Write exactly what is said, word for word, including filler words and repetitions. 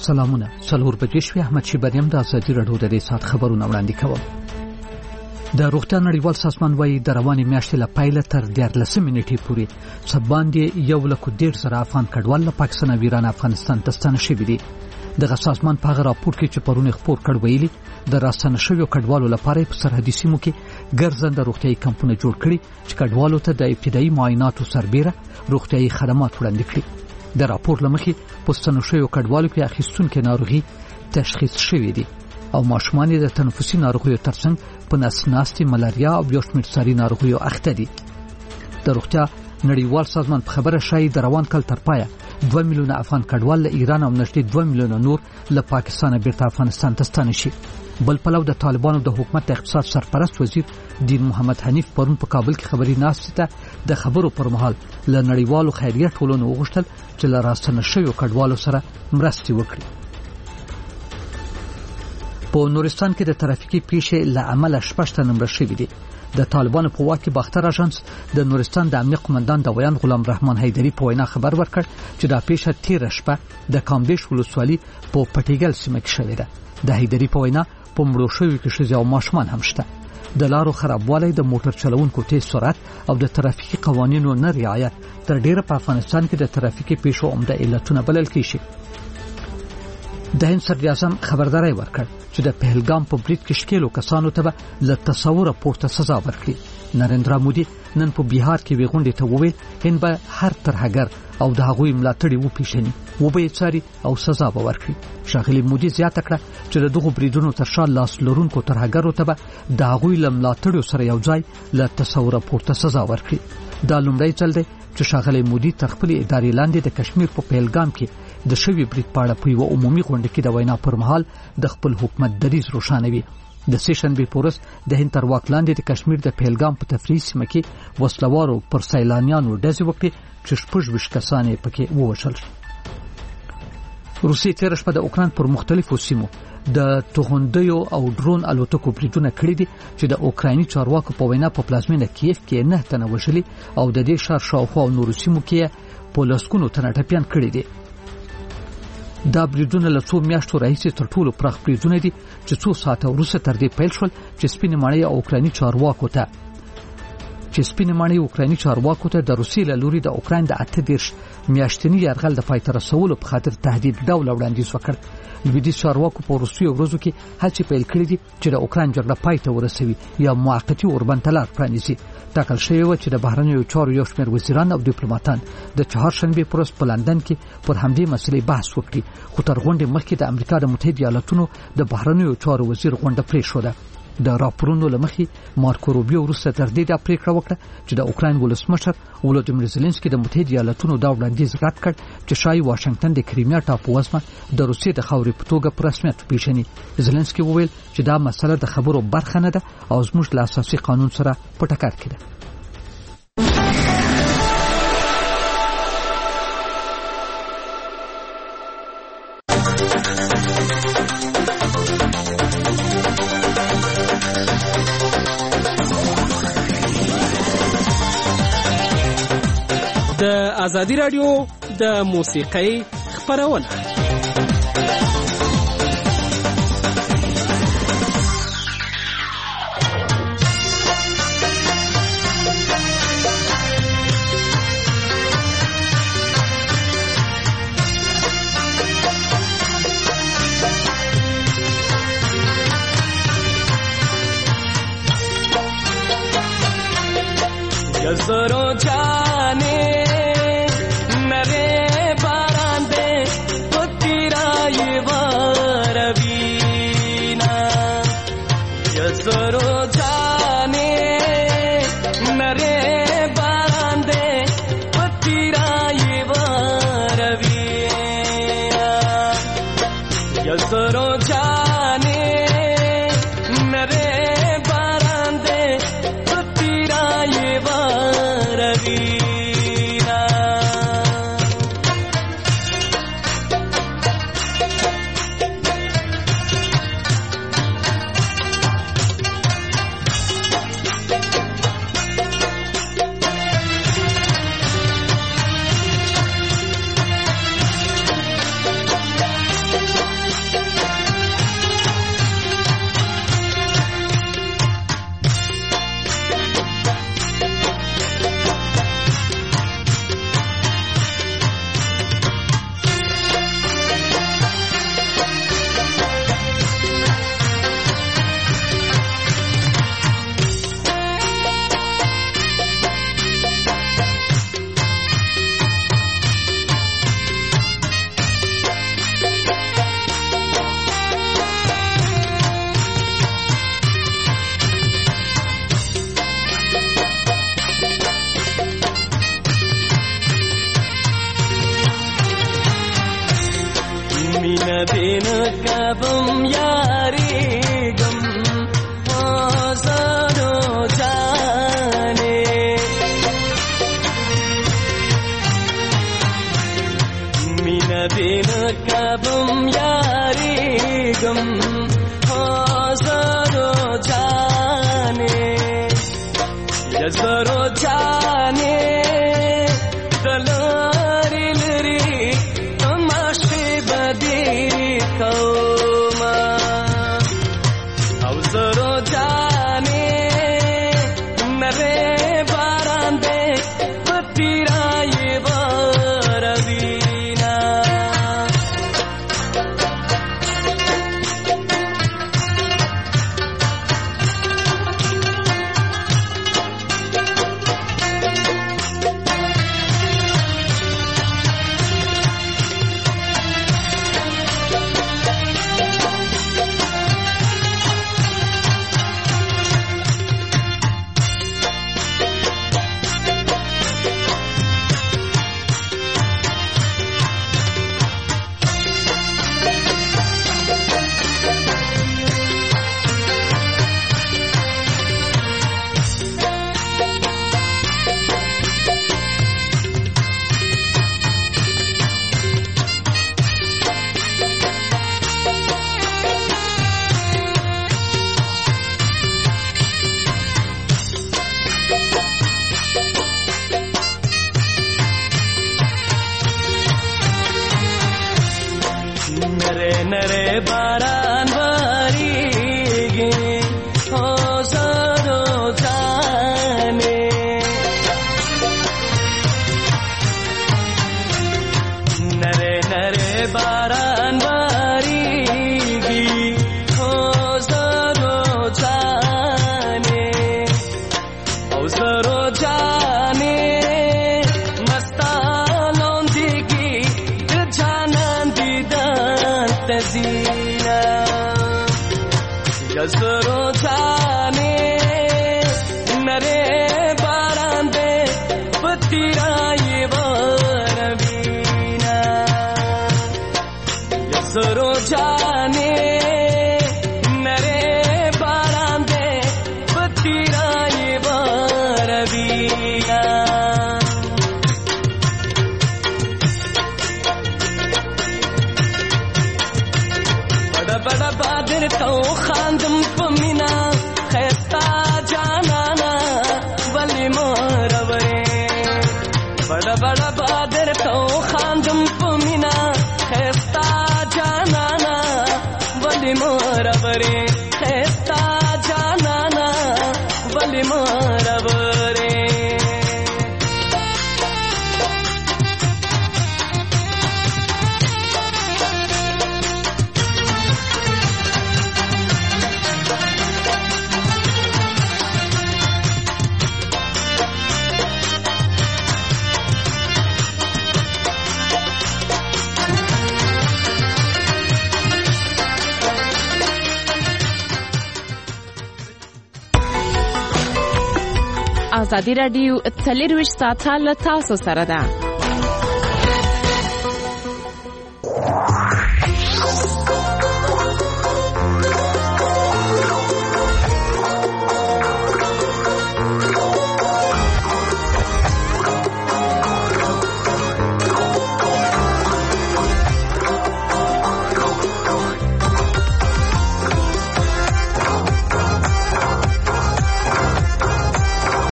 سلامونه. څلور بجې شوې. احمد شیبانیم د ازادي راډیو د دې سات خبرونه وړاندې کوم. د روغتیا نړیوال سازمان وايي د روانې میاشتې له پیله تر دیارلسمې نیټې پورې څه باندې یو لک ډېر زره افغان کډوال له پاکستان او ایران افغانستان ته ستانه شوي دي. دغه سازمان په هغه راپور کې چې پرون خپور کړ ویلي د راستنه شویو کډوالو لپاره په سرحدي سیمو کې ګرځنده روغتیايي کمپونه جوړ کړي چې کډوالو ته د ابتدایي معایناتو سربېره روغتیايي خدمات وړاندې کړي. د راپور لمخې په ستنه شویو کډوالو کې اخیستونکو ناروغي تشخیص شوې دي او ماشومان د تنفسي ناروغیو ترڅنګ په نسناستي ملاریا او یو شمېر ساري ناروغیو اخته دي. د روغتیا نړیوال سازمان په خبره شایي د روان کال تر پایه دوه میلیونه افغان کډوال له ایران او نږدې دوه میلیونه نور له پاکستان بیرته افغانستان ته ستانه شي. بل پلو د طالبانو د حکومت د اقتصاد سرپرست وزیر دین محمد حنیف پرون په کابل کې خبري ناستې ته د خبرو پر مهال له نړیوالو خیریه ټولنو وغوښتل چې له راستنه شویو کډوالو سره مرستې وکړي. په نورستان کې د ترافیکي پیښې له امله شپږ تنه مړه شوي دي. د طالبانو په واک کې باختر اژانس د نورستان د امنیت قومندان د ویان غلام رحمان حیدری په وینا خبر ورکړ چې دا پیښه تیر شپه د کامدیش ولسوالۍ په پټیګل سیمه کې شوې ده. د حیدری په وینا په مړو شویو کې ښځې او ماشومان هم شته. د لارو خرابوالی، د موټر چلوونکو تیز سرعت او د ترافیکي قوانینو نه رعایت تر ډیره په افغانستان کې د ترافیکي پیښو عمده علتونه بلل کیږي. د هند صدر اعظم خبرداري ورکړ چې د پهلګام په برید کې شکیلو کسانو ته به له تصور پورته سزا ورکړي. نریندرا مودي نن په بهار کې ویغونډې ته وویل هند به هر ترهګر او د هغوی ملاتړي وپیژني، وبې څاري او سزا به ورکړي. ښاغلي مودي زیاته کړه چې دغه بریدونو تر شا لاس لرونکو ترهګرو ته به د هغوی له ملاتړو سره یو ځای له تصور پورته سزا ورکړي. دا لومړی ځل دی چې ښاغلي مودي تر خپل ادارې لاندې د کشمیر په پهلګام کې د شوی برید په اړه په یو عمومي غونډه کې د وینا پر مهال د خپل حکومت دریځ روښانوي. د سیشن بي پورس د هند تر واک لاندې د کشمیر د پهلګام په تفریحي سیمه کې وسلوارو پر سیلانیانو ډزې وکړې چې شپږ ویشت کسان یې پکې ووژل. روسیې تېره شپه د اوکراین پر مختلفو سیمو د توغندیو او ډرون الوتکو بریدونه کړي دي چې د اوکرایني چارواکو په وینا په پلازمینه کیف کې نه تنه وژلي او د دې ښار شاوخوا او نورو سیمو کې په لسګونو تنه ټپیان کړي دي. دا بریدونه له څو میاشتو راهیسې تر ټولو پراخ بریدونه دي چې څو ساعته وروسته تر دې پیل شول چې سپینې ماڼۍ اوکرایني چارواکو ته چې سپینې ماڼۍ اوکرایني چارواکو ته د روسیې له لوري د اوکراین د اته دېرش میاشتني یرغل د پای ته رسولو په خاطر تهدید ډول وړاندیز وکړ. لویدیځ چارواکو په روسیې ورځو کې هڅې پیل کړې دي چې د اوکراین جګړه پای ته ورسوي یا موقتي اوربند ته لار پرانیزي. ټاکل شوی و چې د بهرنیو چارو یو شمېر وزیران او ډیپلوماټان د چهارشنبه پر ورځ په لندن کې پر همدې مسلې بحث وکړي، خو تر غونډې مخکې د امریکا د متحده ایالاتونو د بهرنیو چارو وزیر غونډه پرېښوده. د راپورونو لمخې مارکو روبیو وروسته تر دې د پریکړه وکړه چې د اوکراین ولسمشر ولودیمیر زيلنسکي د متحده ایالاتونو دا وړاندیز رد کړ چې شایي واشنگټن د کریمیا ټاپو وزمه د روسیې د خاورې په توګه په رسمیت وپیژني. زيلنسکي وویل چې دا مسله د خبرو برخه نه ده او زموږ له اساسي قانون سره په ټکر کې ده. د ازادي راډیو د موسیقۍ خبرونه یزرو جانے Revina دین کبم یاری گم آزادو جانے مینا دین کبم یاری گم آزادو جانے یزرو جانے دلاری لری تماشی بدی کوما او زرو جانے نرے باران دے پتیرائی باروینا नरे नरे बारान बारीगे हजारो जाने नरे नरे बारान बारीगे हजारो जाने हजारो जाने मस्तानों दिगी जानान दीदान तजीना यज़रो जाने नरे बारान दे पतिराई बारवीना यज़रो जाने नरे बारान दे पतिराई बारवीना बड़ा बादर तो खांदम पमीना खैस्ता जानाना वली मोरवरे बड़ा बड़ा बादर तो खांदम पमीना खैस्ता जानाना वली मोरवरे खैस्ता जानाना वली मोरवरे ازادي راډیو څلورویشت ساعته له تاسو سره ده.